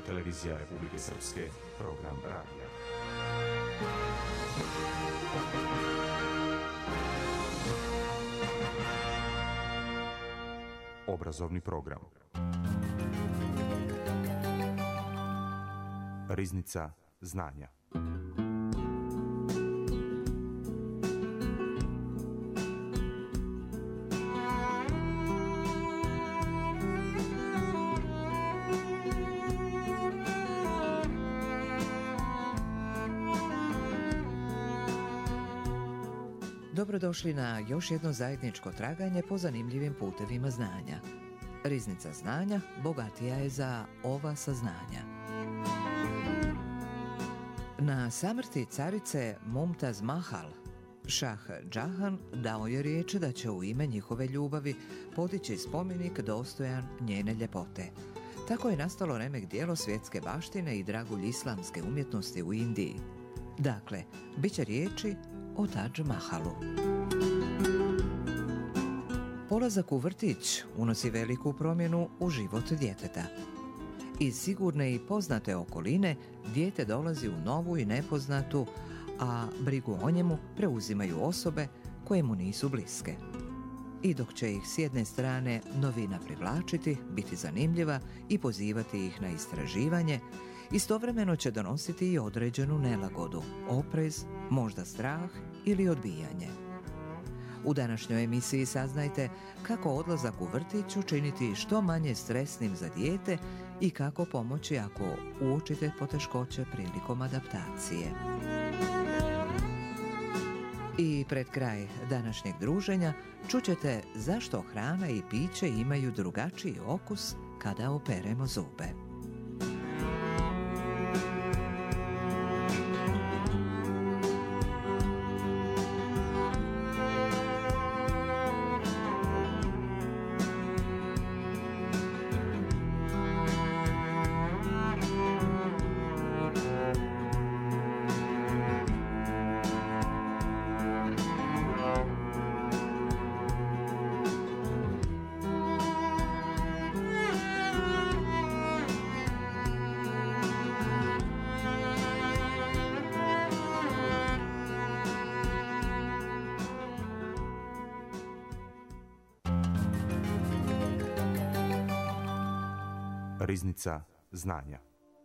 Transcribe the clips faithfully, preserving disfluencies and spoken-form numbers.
Televizija Republike Srpske, program radija. Obrazovni program. Riznica znanja. Dobrodošli na još jedno zajedničko traganje po zanimljivim putevima znanja. Riznica znanja bogatija je za ova saznanja. Na samrti carice Mumtaz Mahal, Šah Džahan dao je riječ da će u ime njihove ljubavi podići spomenik dostojan njene ljepote. Tako je nastalo remek djelo svjetske baštine i dragulj islamske umjetnosti u Indiji. Dakle, bit će riječi o Tadž Mahalu. Polazak u vrtić unosi veliku promjenu u život djeteta. Iz sigurne i poznate okoline dijete dolazi u novu i nepoznatu, a brigu o njemu preuzimaju osobe koje mu nisu bliske. I dok će ih s jedne strane novina privlačiti, biti zanimljiva i pozivati ih na istraživanje, istovremeno će donositi i određenu nelagodu, oprez, možda strah ili odbijanje. U današnjoj emisiji saznajte kako odlazak u vrtić učiniti što manje stresnim za dijete i kako pomoći ako uočite poteškoće prilikom adaptacije. I pred kraj današnjeg druženja čućete zašto hrana i piće imaju drugačiji okus kada operemo zube. Riznica znanja.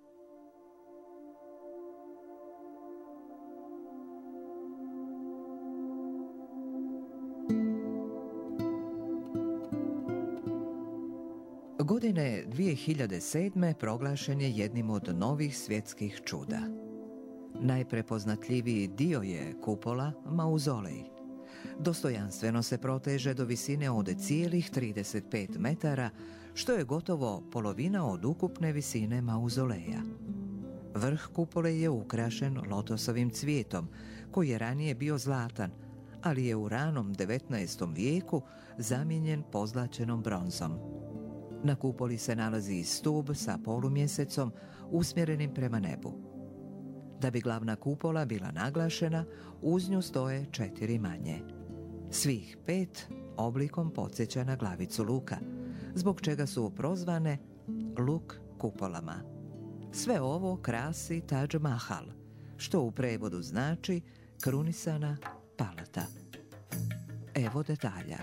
Godine dvije hiljade sedme proglašen je jednim od novih svjetskih čuda. Najprepoznatljiviji dio je kupola Mauzolej. Dostojanstveno se proteže do visine od cijelih trideset pet metara, što je gotovo polovina od ukupne visine mauzoleja. Vrh kupole je ukrašen lotosovim cvijetom, koji je ranije bio zlatan, ali je u ranom devetnaestom vijeku zamijenjen pozlaćenom bronzom. Na kupoli se nalazi stup sa polumjesecom usmjerenim prema nebu. Da bi glavna kupola bila naglašena, uz nju stoje četiri manje. Svih pet oblikom podsjeća na glavicu luka, zbog čega su prozvane luk kupolama. Sve ovo krasi Tadž Mahal, što u prevodu znači krunisana palata. Evo detalja.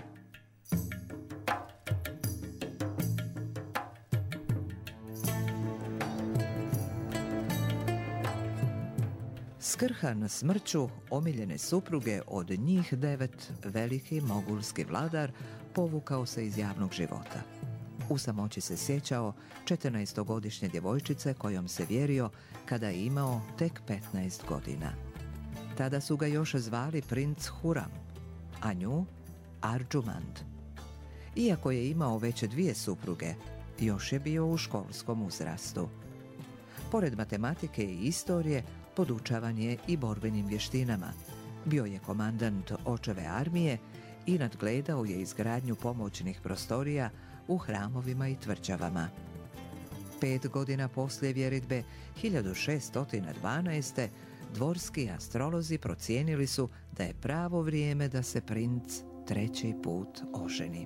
Skrhan smrću omiljene supruge od njih devet, veliki mogulski vladar povukao se iz javnog života. U samoći se sjećao četrnaestogodišnje djevojčice kojom se vjerio kada je imao tek petnaest godina. Tada su ga još zvali princ Huram, a nju Arđumand. Iako je imao već dvije supruge, još je bio u školskom uzrastu. Pored matematike i istorije, podučavan je i borbenim vještinama. Bio je komandant očeve armije i nadgledao je izgradnju pomoćnih prostorija u hramovima i tvrđavama. Pet godina poslije vjeridbe, hiljadu šeststo dvanaeste. dvorski astrolozi procijenili su da je pravo vrijeme da se princ treći put oženi.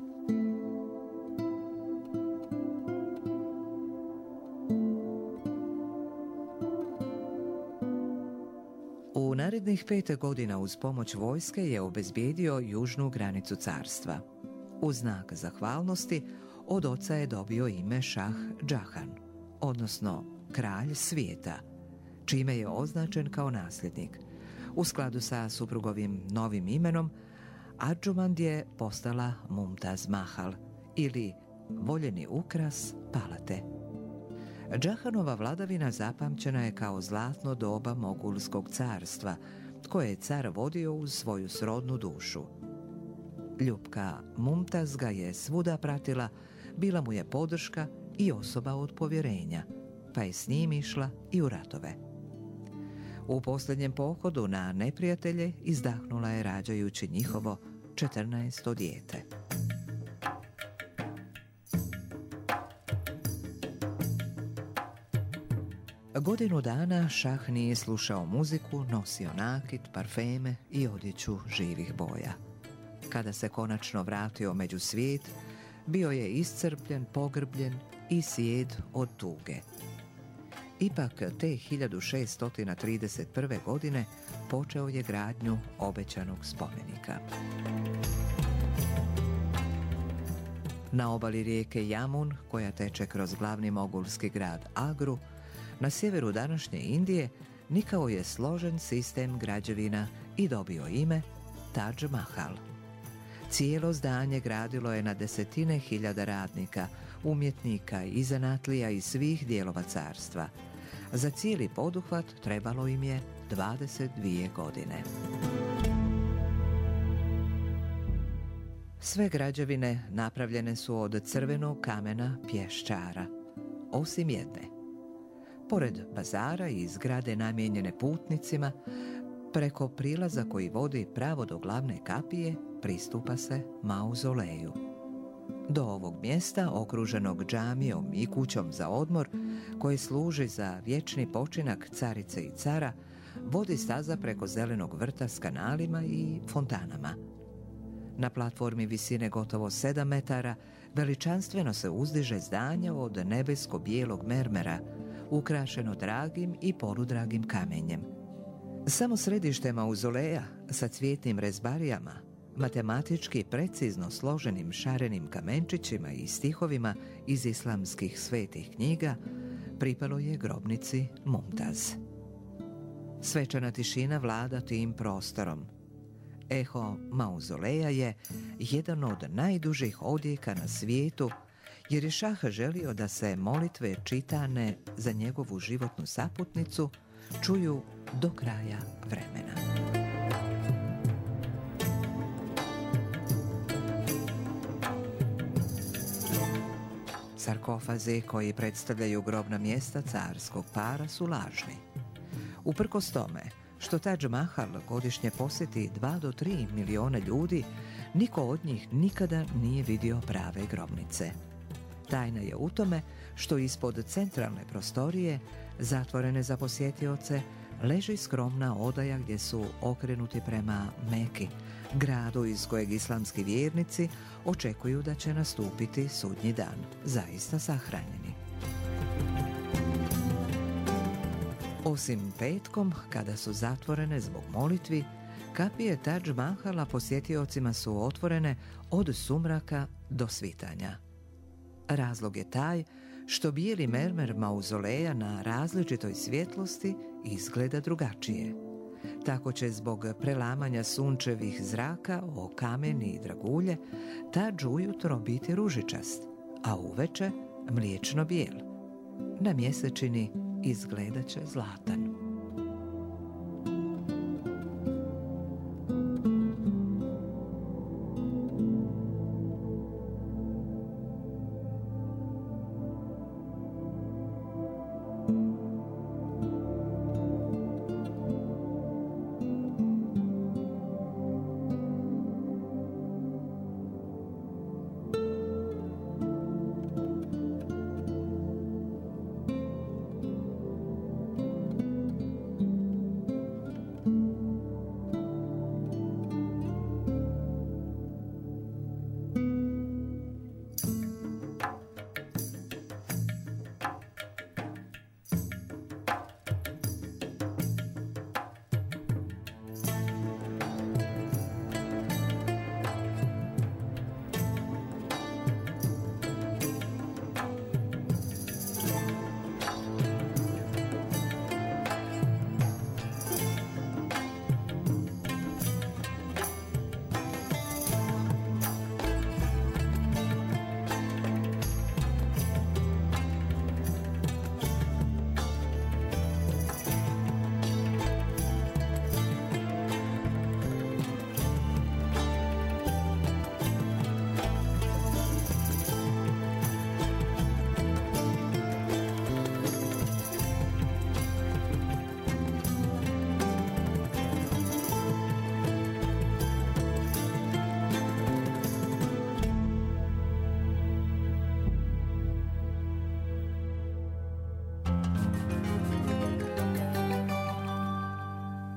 Narednih pet godina uz pomoć vojske je obezbijedio južnu granicu carstva. U znak zahvalnosti od oca je dobio ime Šah Džahan, odnosno kralj svijeta, čime je označen kao nasljednik. U skladu sa suprugovim novim imenom, Arđumand je postala Mumtaz Mahal ili voljeni ukras palate. Džahanova vladavina zapamćena je kao zlatno doba Mogulskog carstva, koje je car vodio uz svoju srodnu dušu. Ljubka Mumtaz ga je svuda pratila, bila mu je podrška i osoba od povjerenja, pa je s njim išla i u ratove. U posljednjem pohodu na neprijatelje izdahnula je rađajući njihovo četrnaesto dijete. Godinu dana šah nije slušao muziku, nosio nakit, parfeme i odjeću živih boja. Kada se konačno vratio među svijet, bio je iscrpljen, pogrbljen i sjed od tuge. Ipak te hiljadu šeststo trideset prve. godine počeo je gradnju obećanog spomenika. Na obali rijeke Jamun, koja teče kroz glavni mogulski grad Agru, na sjeveru današnje Indije, nikao je složen sistem građevina i dobio ime Taj Mahal. Cijelo zdanje gradilo je na desetine hiljada radnika, umjetnika i zanatlija iz svih dijelova carstva. Za cijeli poduhvat trebalo im je dvadeset dvije godine. Sve građevine napravljene su od crvenog kamena pješčara, osim jedne. Pored bazara i zgrade namijenjene putnicima, preko prilaza koji vodi pravo do glavne kapije, pristupa se mauzoleju. Do ovog mjesta, okruženog džamijom i kućom za odmor, koji služi za vječni počinak carice i cara, vodi staza preko zelenog vrta s kanalima i fontanama. Na platformi visine gotovo sedam metara veličanstveno se uzdiže zdanje od nebesko-bijelog mermera, ukrašeno dragim i poludragim kamenjem. Samo središte mauzoleja sa cvjetnim rezbarijama, matematički precizno složenim šarenim kamenčićima i stihovima iz islamskih svetih knjiga, pripalo je grobnici Mumtaz. Svečana tišina vlada tim prostorom. Eho mauzoleja je jedan od najdužih odjeka na svijetu, jer je šah želio da se molitve čitane za njegovu životnu saputnicu čuju do kraja vremena. Sarkofazi koji predstavljaju grobna mjesta carskog para su lažni. Uprkos tome što Taj Mahal godišnje posjeti dva do tri miliona ljudi, niko od njih nikada nije vidio prave grobnice. Tajna je u tome što ispod centralne prostorije, zatvorene za posjetioce, leži skromna odaja gdje su okrenuti prema Meki, gradu iz kojeg islamski vjernici očekuju da će nastupiti sudnji dan, zaista sahranjeni. Osim petkom, kada su zatvorene zbog molitvi, kapije Taj Mahala posjetiocima su otvorene od sumraka do svitanja. Razlog je taj što bijeli mermer mauzoleja na različitoj svjetlosti izgleda drugačije. Tako će zbog prelamanja sunčevih zraka o kamen i dragulje Tadž ujutro biti ružičast, a uveče mliječno bijel. Na mjesečini izgledat će zlatan.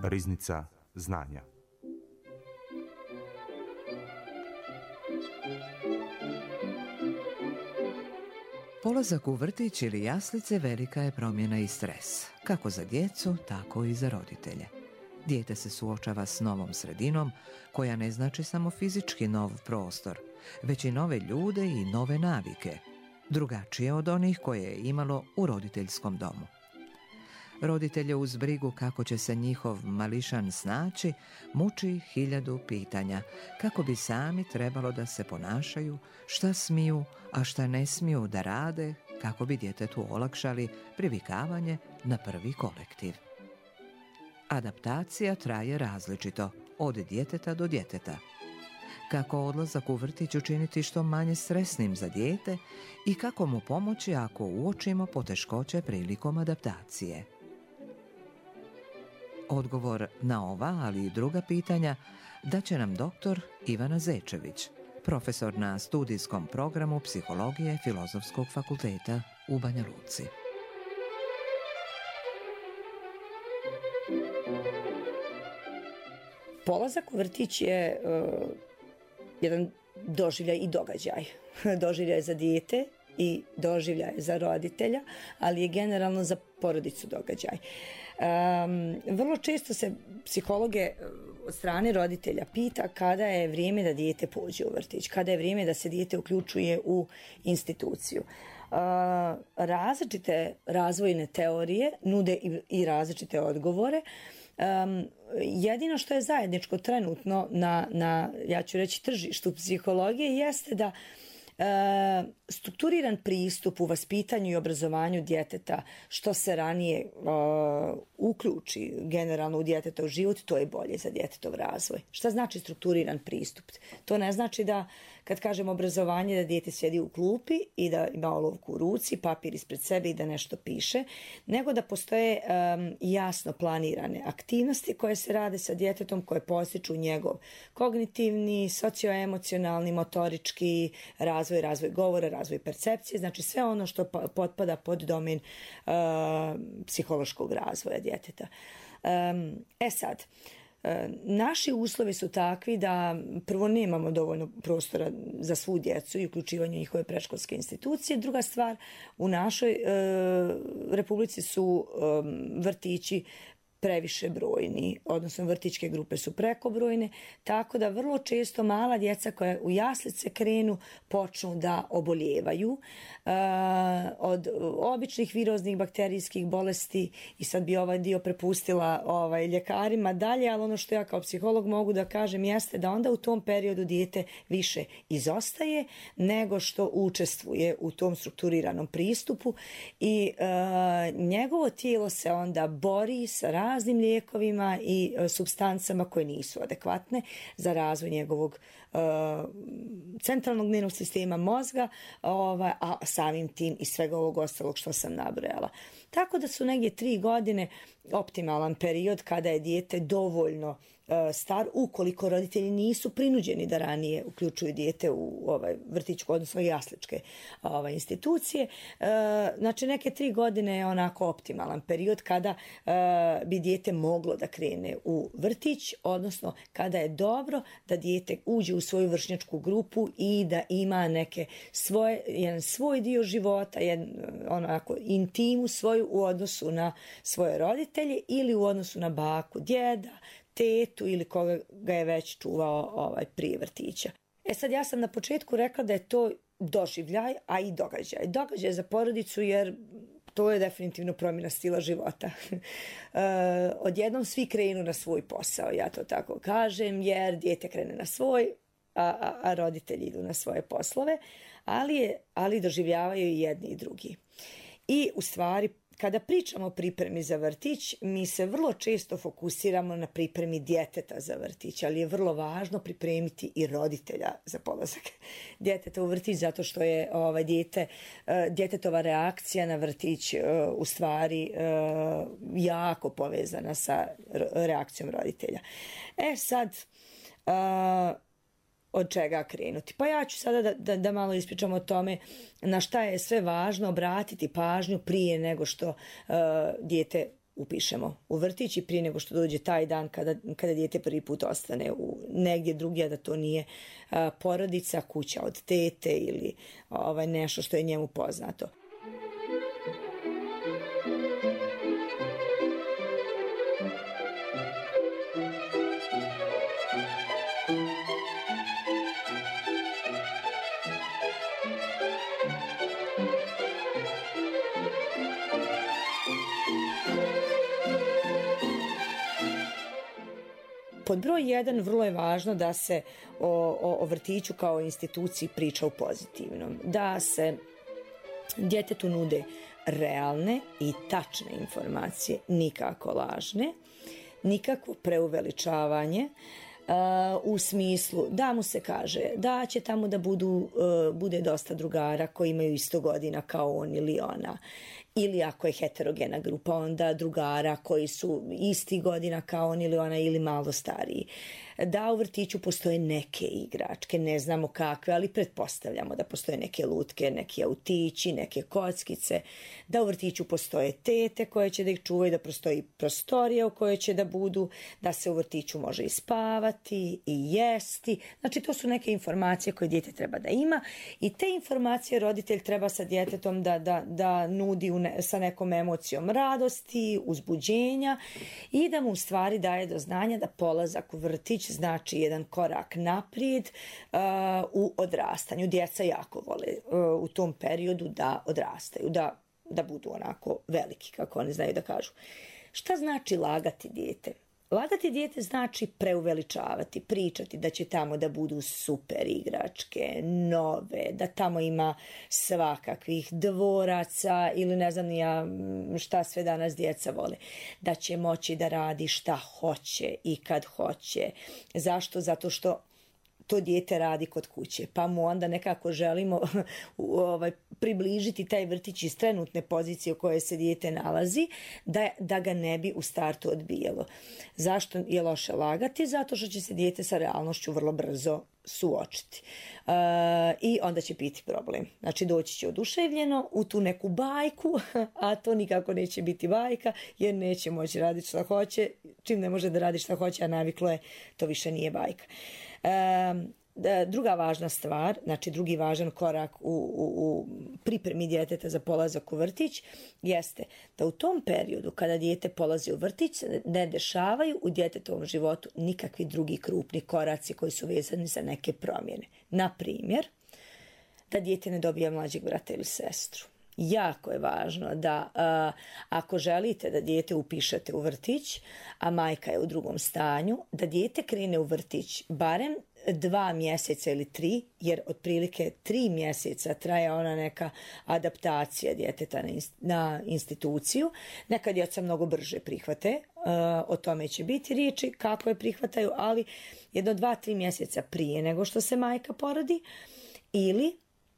Riznica znanja. Polazak u vrtić ili jaslice velika je promjena i stres, kako za djecu, tako i za roditelje. Dijete se suočava s novom sredinom, koja ne znači samo fizički nov prostor, već i nove ljude i nove navike, drugačije od onih koje je imalo u roditeljskom domu. Roditelje uz brigu kako će se njihov mališan snaći muči hiljadu pitanja, kako bi sami trebalo da se ponašaju, šta smiju, a šta ne smiju da rade, kako bi djetetu olakšali privikavanje na prvi kolektiv. Adaptacija traje različito, od djeteta do djeteta. Kako odlazak u vrtić učiniti što manje stresnim za dijete i kako mu pomoći ako uočimo poteškoće prilikom adaptacije. Odgovor na ova, ali i druga pitanja daće nam doktor Ivana Zečević, profesor na studijskom programu psihologije Filozofskog fakulteta u Banja Luci. Polazak u vrtić je uh, jedan doživljaj i događaj. Doživljaj za dijete i doživljaj za roditelja, ali je generalno za porodicu događaj. Um, vrlo često se psihologe od strane roditelja pita kada je vrijeme da dijete pođe u vrtić, kada je vrijeme da se dijete uključuje u instituciju. Uh, različite razvojne teorije nude i, i različite odgovore. Um, jedino što je zajedničko trenutno na, na, ja ću reći, tržištu psihologije jeste da E, strukturiran pristup u vaspitanju i obrazovanju djeteta što se ranije e, uključi generalno u djetetov život, to je bolje za djetetov razvoj. Šta znači strukturiran pristup? To ne znači da kad kažem obrazovanje da dijete sjedi u klupi i da ima olovku u ruci, papir ispred sebe i da nešto piše, nego da postoje um, jasno planirane aktivnosti koje se rade sa djetetom, koje postiču njegov kognitivni, socioemocionalni, motorički razvoj, razvoj govora, razvoj percepcije, znači sve ono što potpada pod domen uh, psihološkog razvoja djeteta. Um, e sad, naši uslovi su takvi da prvo nemamo dovoljno prostora za svu djecu i uključivanje njihove predškolske institucije. Druga stvar, u našoj e, republici su e, vrtići previše brojni, odnosno vrtićke grupe su prekobrojne, tako da vrlo često mala djeca koja u jaslice krenu počnu da oboljevaju uh, od običnih viroznih bakterijskih bolesti i sad bi ovaj dio prepustila ovaj, ljekarima dalje, ali ono što ja kao psiholog mogu da kažem jeste da onda u tom periodu dijete više izostaje nego što učestvuje u tom strukturiranom pristupu i uh, njegovo tijelo se onda bori sa raznim lijekovima i e, supstancama koje nisu adekvatne za razvoj njegovog e, centralnog nervnog sistema mozga, ovaj, a samim tim i svega ovog ostalog što sam nabrojala. Tako da su negdje tri godine optimalan period kada je dijete dovoljno e, star, ukoliko roditelji nisu prinuđeni da ranije uključuju dijete u ovaj vrtićku, odnosno jasličke ovaj, institucije. E, znači neke tri godine je onako optimalan period kada e, bi dijete moglo da krene u vrtić, odnosno kada je dobro da dijete uđe u svoju vršnjačku grupu i da ima neke svoje, jedan svoj dio života, jedan onako intimu svoju u odnosu na svoje roditelje ili u odnosu na baku, djeda, tetu ili koga ga je već čuvao ovaj, prije vrtića. E sad ja sam na početku rekla da je to doživljaj, a i događaj. Događaj za porodicu jer to je definitivno promjena stila života. e, odjednom svi krenu na svoj posao, ja to tako kažem, jer dijete krene na svoj, a, a, a roditelji idu na svoje poslove, ali, je, ali doživljavaju i jedni i drugi. I u stvari, kada pričamo o pripremi za vrtić, mi se vrlo često fokusiramo na pripremi djeteta za vrtić, ali je vrlo važno pripremiti i roditelja za polazak djeteta u vrtić, zato što je ovaj, dijete, djetetova reakcija na vrtić u stvari jako povezana sa reakcijom roditelja. E sad, od čega krenuti? Pa ja ću sada da, da, da malo ispričam o tome na šta je sve važno obratiti pažnju prije nego što uh, dijete upišemo u vrtić i prije nego što dođe taj dan kada, kada dijete prvi put ostane u negdje drugdje, da to nije a, porodica, kuća od tete ili ovaj, nešto što je njemu poznato. Pod broj jedan vrlo je važno da se o, o, o vrtiću kao instituciji priča u pozitivnom. Da se djetetu nude realne i tačne informacije, nikako lažne, nikakvo preuveličavanje, Uh, u smislu da mu se kaže da će tamo da budu, uh, bude dosta drugara koji imaju isto godina kao on ili ona. Ili ako je heterogena grupa, onda drugara koji su isti godina kao on ili ona ili malo stariji. Da u vrtiću postoje neke igračke, ne znamo kakve, ali pretpostavljamo da postoje neke lutke, neki autići, neke kockice, da u vrtiću postoje tete koje će da ih čuvaju, da postoji prostorija u kojoj će da budu, da se u vrtiću može i spavati i jesti. Znači to su neke informacije koje dijete treba da ima i te informacije roditelj treba sa djetetom da, da, da nudi ne, sa nekom emocijom radosti, uzbuđenja i da mu u stvari daje do znanja da polazak u vrtić znači jedan korak naprijed uh, u odrastanju. Djeca jako vole uh, u tom periodu da odrastaju, da, da budu onako veliki, kako oni znaju da kažu. Šta znači lagati dijete? Lagati dijete znači preuveličavati, pričati da će tamo da budu super igračke, nove, da tamo ima svakakvih dvoraca ili ne znam ja šta sve danas djeca vole. Da će moći da radi šta hoće i kad hoće. Zašto? Zato što to dijete radi kod kuće, pa mu onda nekako želimo ovaj, približiti taj vrtić iz trenutne pozicije u kojoj se dijete nalazi, da, da ga ne bi u startu odbijalo. Zašto je loše lagati? Zato što će se dijete sa realnošću vrlo brzo suočiti. Uh, I onda će biti problem. Znači doći će oduševljeno u tu neku bajku, a to nikako neće biti bajka, jer neće moći raditi šta hoće. Čim ne može da radi šta hoće, a naviklo je, to više nije bajka. Um, druga važna stvar, znači drugi važan korak u, u, u pripremi djeteta za polazak u vrtić jeste da u tom periodu kada dijete polazi u vrtić ne dešavaju u djetetovom životu nikakvi drugi krupni koraci koji su vezani za neke promjene. Na primjer, da dijete ne dobija mlađeg brata ili sestru. Jako je važno da a, ako želite da dijete upišete u vrtić, a majka je u drugom stanju, da dijete krene u vrtić barem dva mjeseca ili tri, jer otprilike tri mjeseca traje ona neka adaptacija djeteta na, inst- na instituciju. Neka djeca mnogo brže prihvate, uh, o tome će biti riječi kako je prihvataju, ali jedno dva, tri mjeseca prije nego što se majka porodi ili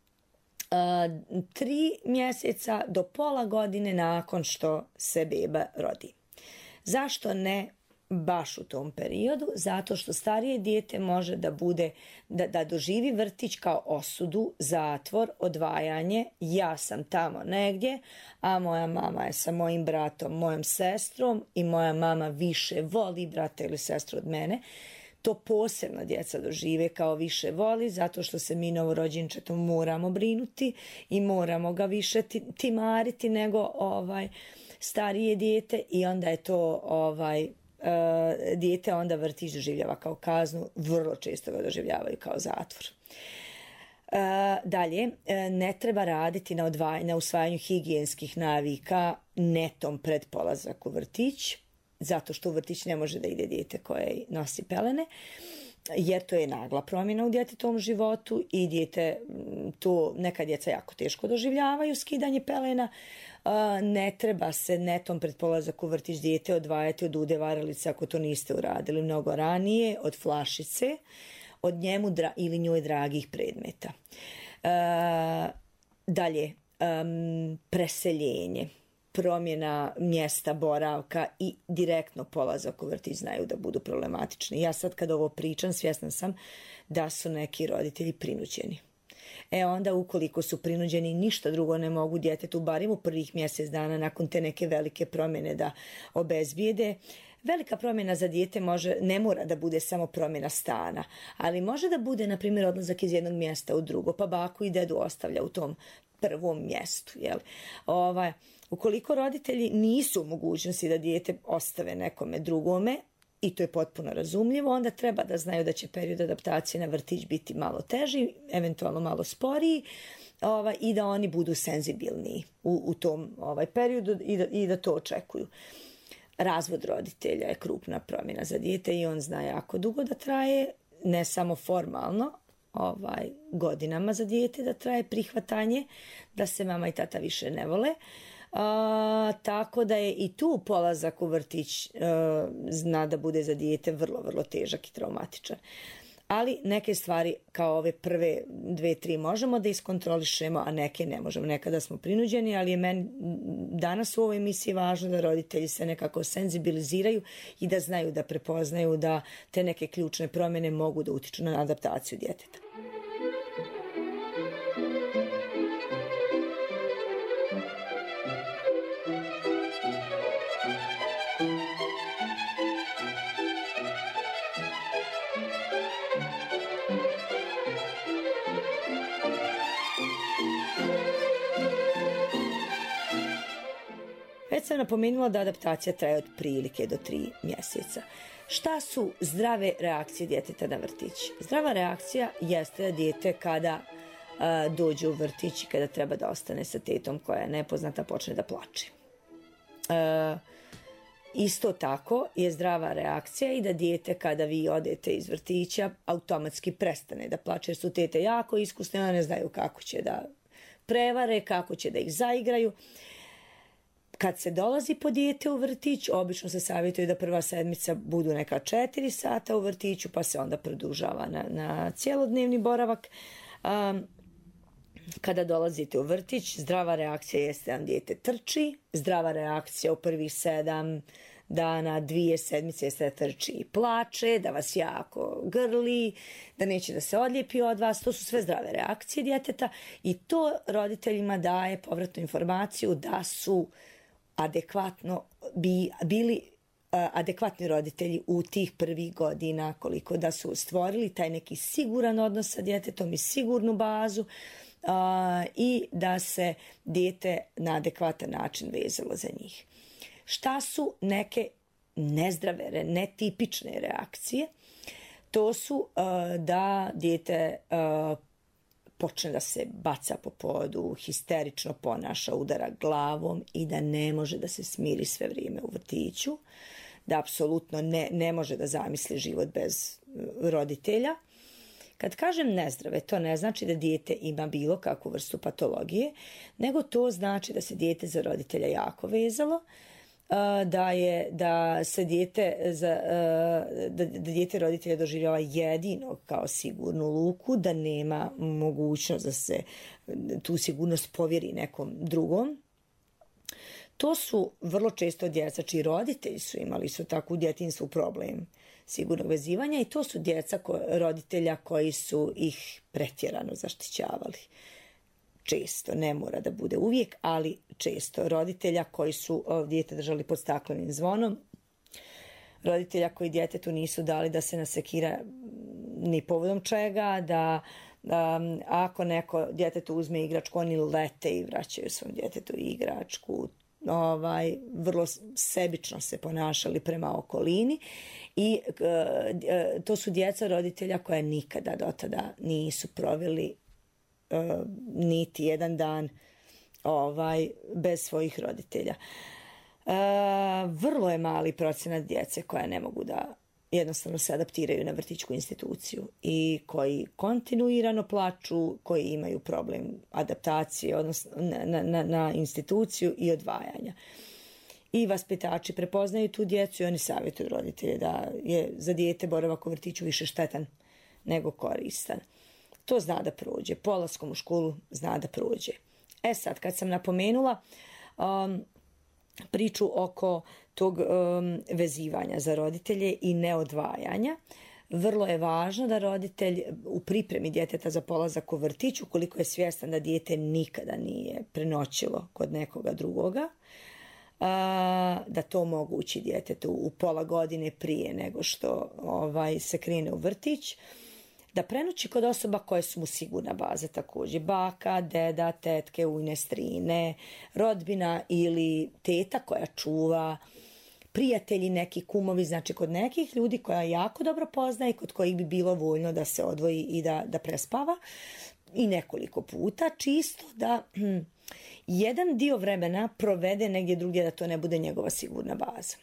uh, tri mjeseca do pola godine nakon što se beba rodi. Zašto ne baš u tom periodu? Zato što starije dijete može da bude, da, da doživi vrtić kao osudu, zatvor, odvajanje. Ja sam tamo negdje, a moja mama je sa mojim bratom, mojom sestrom i moja mama više voli brata ili sestru od mene. To posebno djeca dožive kao više voli, zato što se mi novorođenčetom moramo brinuti i moramo ga više timariti nego ovaj starije dijete i onda je to ovaj Uh, dijete onda vrtić doživljava kao kaznu, vrlo često ga doživljavaju kao zatvor. Uh, dalje, uh, ne treba raditi na, odvaj, na usvajanju higijenskih navika netom pred polazak u vrtić, zato što u vrtić ne može da ide dijete koje nosi pelene, jer to je nagla promjena u djetetovom životu i dijete, to neka djeca jako teško doživljavaju skidanje pelena. Uh, ne treba se netom pred polazak u vrtić dijete odvajati od ude varalice ako to niste uradili mnogo ranije, od flašice, od njemu dra- ili njoj dragih predmeta. Uh, dalje, um, preseljenje, promjena mjesta boravka i direktno polazak u vrtić znaju da budu problematični. Ja sad kad ovo pričam svjesna sam da su neki roditelji prinuđeni. E onda ukoliko su prinuđeni ništa drugo ne mogu djetetu, barem u prvih mjesec dana nakon te neke velike promjene da obezbijede. Velika promjena za dijete može, ne mora da bude samo promjena stana, ali može da bude, na primjer, odlazak iz jednog mjesta u drugo, pa baku i dedu ostavlja u tom prvom mjestu. Jel? Ovaj, ukoliko roditelji nisu u mogućnosti da dijete ostave nekome drugome, i to je potpuno razumljivo, onda treba da znaju da će period adaptacije na vrtić biti malo teži, eventualno malo sporiji, ovaj, i da oni budu senzibilniji u, u tom ovaj, periodu i da, i da to očekuju. Razvod roditelja je krupna promjena za dijete i on zna jako dugo da traje, ne samo formalno, ovaj, godinama za dijete da traje prihvatanje, da se mama i tata više ne vole. A, tako da je i tu polazak u vrtić a, zna da bude za dijete vrlo, vrlo težak i traumatičan. Ali neke stvari kao ove prve dve, tri možemo da iskontrolišemo, a neke ne možemo. Nekada smo prinuđeni, ali je meni danas u ovoj emisiji važno da roditelji se nekako senzibiliziraju i da znaju da prepoznaju da te neke ključne promjene mogu da utiču na adaptaciju djeteta. Već sam napomenula da adaptacija traje od prilike do tri mjeseca. Šta su zdrave reakcije djeteta na vrtić? Zdrava reakcija jeste da dijete kada a, dođe u vrtić i kada treba da ostane sa tetom koja je nepoznata počne da plače. A, isto tako je zdrava reakcija i da dijete kada vi odete iz vrtića automatski prestane da plače jer su tete jako iskusne, one ne znaju kako će da prevare, kako će da ih zaigraju. Kad se dolazi po dijete u vrtić, obično se savjetuje da prva sedmica budu neka četiri sata u vrtiću, pa se onda produžava na, na cijelodnevni boravak. Um, kada dolazite u vrtić, zdrava reakcija jeste da dijete trči, zdrava reakcija u prvih sedam dana, dvije sedmice jeste da trči i plače, da vas jako grli, da neće da se odlijepi od vas. To su sve zdrave reakcije djeteta i to roditeljima daje povratnu informaciju da su adekvatno bi, bili uh, adekvatni roditelji u tih prvih godina, koliko da su stvorili taj neki siguran odnos sa djetetom i sigurnu bazu uh, i da se dijete na adekvatan način vezalo za njih. Šta su neke nezdrave, netipične reakcije? To su uh, da dijete uh, počne da se baca po podu, histerično ponaša, udara glavom i da ne može da se smiri sve vrijeme u vrtiću, da apsolutno ne, ne može da zamisli život bez roditelja. Kad kažem nezdrave, to ne znači da dijete ima bilo kakvu vrstu patologije, nego to znači da se dijete za roditelja jako vezalo, da je da se dijete za da, da dijete roditelja doživljava jedino kao sigurnu luku, da nema mogućnost da se tu sigurnost povjeri nekom drugom. To su vrlo često djeca čiji roditelji su imali su tako u djetinjstvu problem sigurnog vezivanja i to su djeca ko, roditelja koji su ih pretjerano zaštićavali. Često, ne mora da bude uvijek, ali često roditelja koji su dijete držali pod staklenim zvonom, roditelja koji djetetu nisu dali da se nasekira ni povodom čega, da um, ako neko djetetu uzme igračku, oni lete i vraćaju svom djetetu igračku, ovaj, vrlo sebično se ponašali prema okolini i uh, to su djeca roditelja koja nikada do tada nisu proveli Uh, niti jedan dan ovaj, bez svojih roditelja. Uh, vrlo je mali procenat djece koja ne mogu da jednostavno se adaptiraju na vrtićku instituciju i koji kontinuirano plaču, koji imaju problem adaptacije odnosno na, na, na instituciju i odvajanja. I vaspitači prepoznaju tu djecu i oni savjetuju roditelje da je za dijete boravak u vrtiću više štetan nego koristan. To zna da prođe. Polaskom u školu zna da prođe. E sad, kad sam napomenula um, priču oko tog um, vezivanja za roditelje i neodvajanja, vrlo je važno da roditelj u pripremi djeteta za polazak u vrtić, ukoliko je svjestan da dijete nikada nije prenoćilo kod nekoga drugoga, da to omogući djetetu u pola godine prije nego što ovaj, se krene u vrtić, da prenoći kod osoba koje su mu sigurna baza također. Baka, deda, tetke, ujne, strine, rodbina ili teta koja čuva, prijatelji, neki kumovi, znači kod nekih ljudi koja jako dobro poznaje i kod kojih bi bilo voljno da se odvoji i da, da prespava i nekoliko puta, čisto da hm, jedan dio vremena provede negdje drugdje, da to ne bude njegova sigurna baza.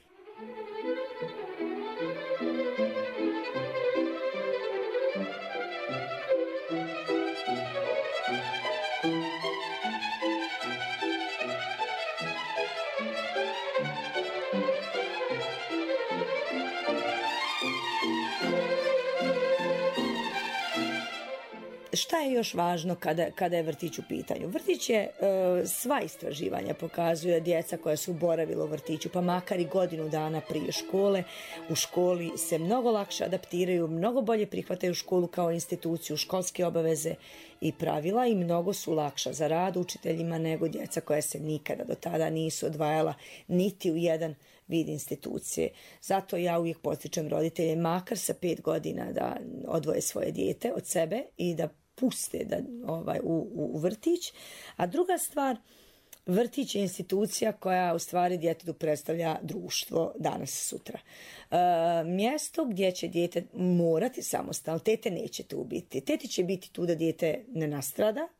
Šta je još važno kada, kada je vrtić u pitanju? Vrtić je, e, sva istraživanja pokazuju da djeca koja su boravila u vrtiću, pa makar i godinu dana prije škole, u školi se mnogo lakše adaptiraju, mnogo bolje prihvataju školu kao instituciju, školske obaveze i pravila i mnogo su lakša za rad učiteljima nego djeca koja se nikada do tada nisu odvajala niti u jedan vid institucije. Zato ja uvijek potičem roditelje makar sa pet godina da odvoje svoje dijete od sebe i da puste da, ovaj, u, u vrtić. A druga stvar, vrtić je institucija koja u stvari djetetu predstavlja društvo danas sutra. E, mjesto gdje će dijete morati samostalno, tete neće tu biti. Teti će biti tu da dijete ne nastrada,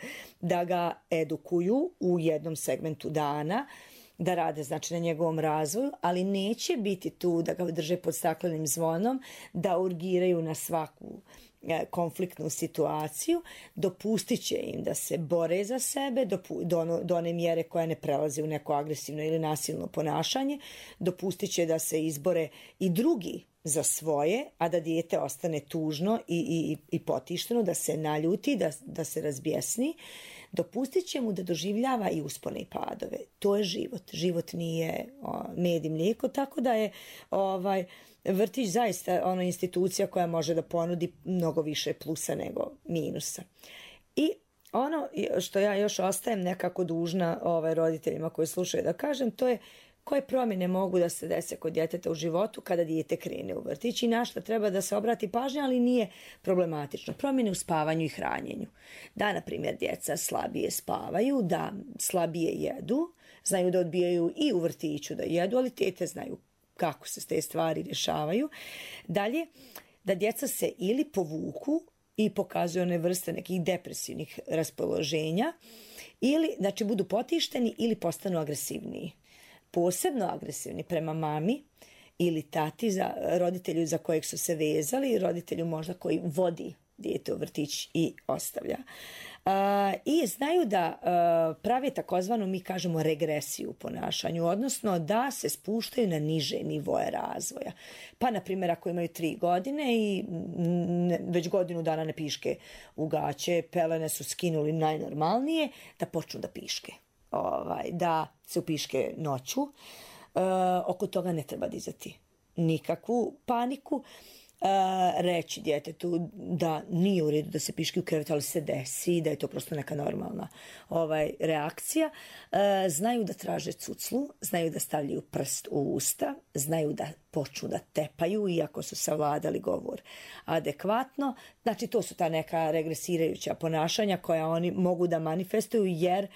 da ga edukuju u jednom segmentu dana, da rade znači na njegovom razvoju, ali neće biti tu da ga drže pod staklenim zvonom, da urgiraju na svaku konfliktnu situaciju, dopustit će im da se bore za sebe do, do, do one mjere koja ne prelazi u neko agresivno ili nasilno ponašanje, dopustit će da se izbore i drugi za svoje, a da dijete ostane tužno i, i, i potišteno, da se naljuti, da, da se razbjesni. Dopustit će mu da doživljava i uspone i padove. To je život. Život nije o, med i mlijeko, tako da je ovaj, vrtić zaista ona institucija koja može da ponudi mnogo više plusa nego minusa. I ono što ja još ostajem nekako dužna ovaj, roditeljima koji slušaju da kažem, to je koje promjene mogu da se dese kod djeteta u životu kada dijete krene u vrtić i na što treba da se obrati pažnja, ali nije problematično. Promjene u spavanju i hranjenju. Da, na primjer, djeca slabije spavaju, da slabije jedu, znaju da odbijaju i u vrtiću da jedu, ali tete znaju kako se te stvari rješavaju. Dalje, da djeca se ili povuku i pokazuju one vrste nekih depresivnih raspoloženja, ili znači budu potišteni ili postanu agresivniji. Posebno agresivni prema mami ili tati, za roditelju za kojeg su se vezali, roditelju možda koji vodi dijete u vrtić i ostavlja. Uh, I znaju da uh, prave takozvanu, mi kažemo, regresiju u ponašanju, odnosno da se spuštaju na niže nivoje razvoja. Pa, na primjer, ako imaju tri godine i ne, već godinu dana ne piške u gaće, pelene su skinuli najnormalnije, da počnu da piške. Ovaj, da se upiške noću. E, oko toga ne treba dizati nikakvu paniku. E, reći djetetu da nije u redu da se piški u krevetu, ali se desi, da je to prosto neka normalna ovaj, reakcija. E, znaju da traže cuclu, znaju da stavljaju prst u usta, znaju da počnu da tepaju, iako su savladali govor adekvatno. Znači, to su ta neka regresirajuća ponašanja koja oni mogu da manifestuju, jer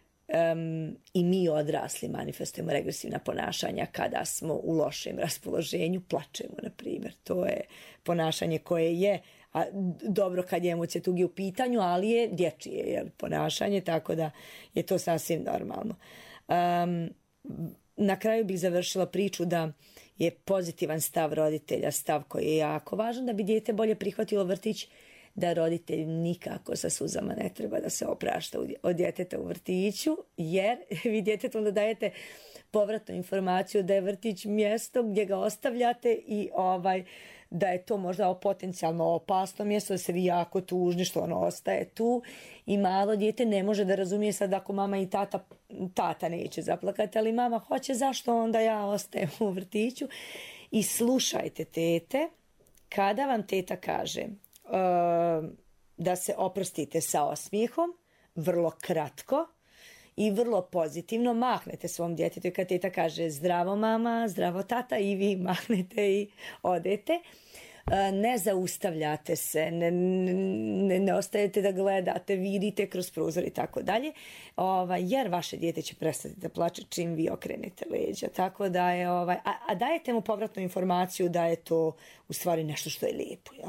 Um, i mi odrasli manifestujemo regresivna ponašanja kada smo u lošem raspoloženju, plačemo, na primjer. To je ponašanje koje je a, dobro kad je emocija tugi u pitanju, ali je dječje je ponašanje, tako da je to sasvim normalno. Um, na kraju bih završila priču da je pozitivan stav roditelja, stav koji je jako važan da bi dijete bolje prihvatilo vrtić, da roditelj nikako sa suzama ne treba da se oprašta od djeteta u vrtiću, jer vi djetetu onda dajete povratnu informaciju da je vrtić mjesto gdje ga ostavljate i ovaj, da je to možda potencijalno opasno mjesto, da se vi jako tužni što ono ostaje tu i malo dijete ne može da razumije sad ako mama i tata, tata neće zaplakati, ali mama hoće, zašto onda ja ostajem u vrtiću. I slušajte tete, Kada vam teta kaže uh, da se oprostite sa osmijehom, vrlo kratko i vrlo pozitivno, mahnete svom djetetu i kad teta kaže zdravo mama, zdravo tata, i vi mahnete i odete. Ne zaustavljate se, ne, ne, ne ostajete da gledate, vidite kroz prozor i tako dalje, jer vaše dijete će prestati da plače čim vi okrenete leđa. Tako da je, ovaj, a, a dajete mu povratnu informaciju da je to u stvari nešto što je lijepo, jel?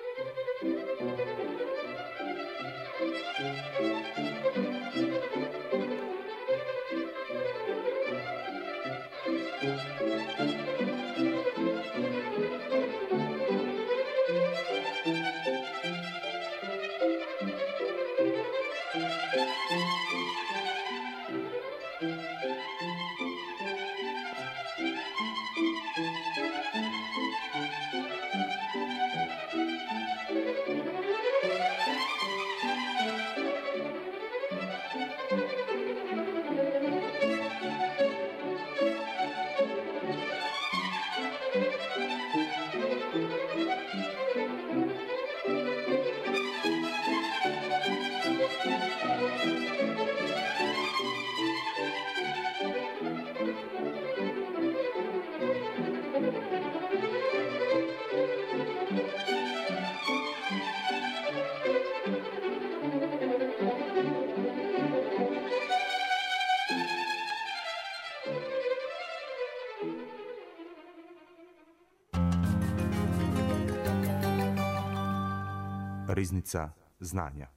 Riznica znanja.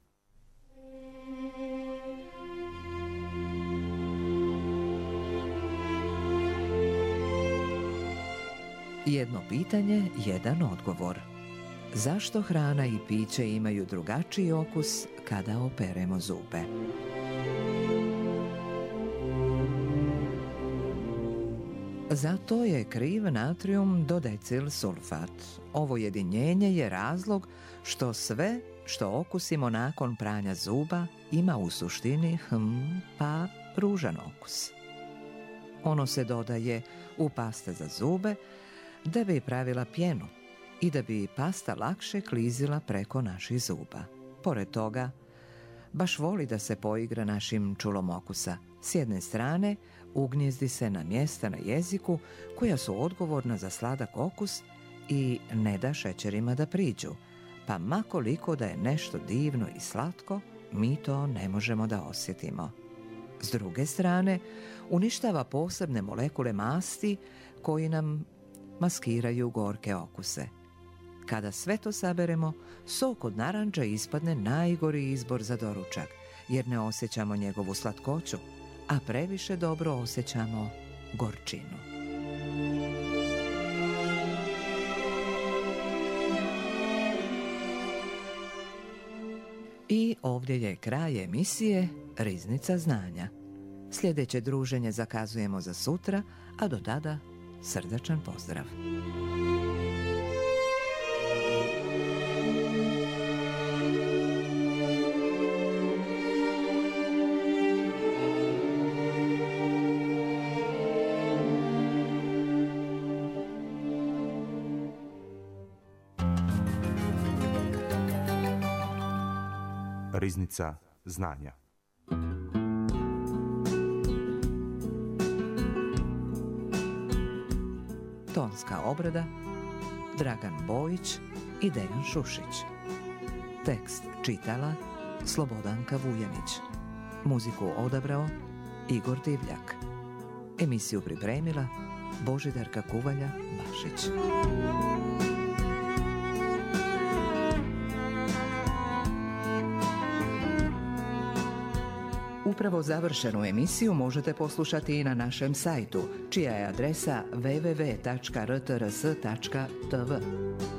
Jedno pitanje, jedan odgovor. Zašto hrana i piće imaju drugačiji okus kada operemo zube? Zato je kriv natrium dodecil sulfat. Ovo jedinjenje je razlog što sve što okusimo nakon pranja zuba ima u suštini hm, pa ružan okus. Ono se dodaje u paste za zube da bi pravila pjenu i da bi pasta lakše klizila preko naših zuba. Pored toga, baš voli da se poigra našim čulom okusa. S jedne strane, ugnjezdi se na mjesta na jeziku koja su odgovorna za sladak okus i ne da šećerima da priđu, pa makoliko da je nešto divno i slatko, mi to ne možemo da osjetimo. S druge strane, uništava posebne molekule masti koji nam maskiraju gorke okuse. Kada sve to saberemo, sok od naranča ispadne najgori izbor za doručak, jer ne osjećamo njegovu slatkoću, a previše dobro osjećamo gorčinu. I ovdje je kraj emisije Riznica znanja. Sljedeće druženje zakazujemo za sutra, a do tada srdačan pozdrav. Riznica znanja. Tonska obrada Dragan Bojić i Dejan Šušić. Tekst čitala Slobodanka Vujanić. Muziku odabrao Igor Divljak. Emisiju pripremila Božidarka Kuvalja-Bašić. Upravo završenu emisiju možete poslušati i na našem sajtu, čija je adresa w w w tačka r t r s tačka t v.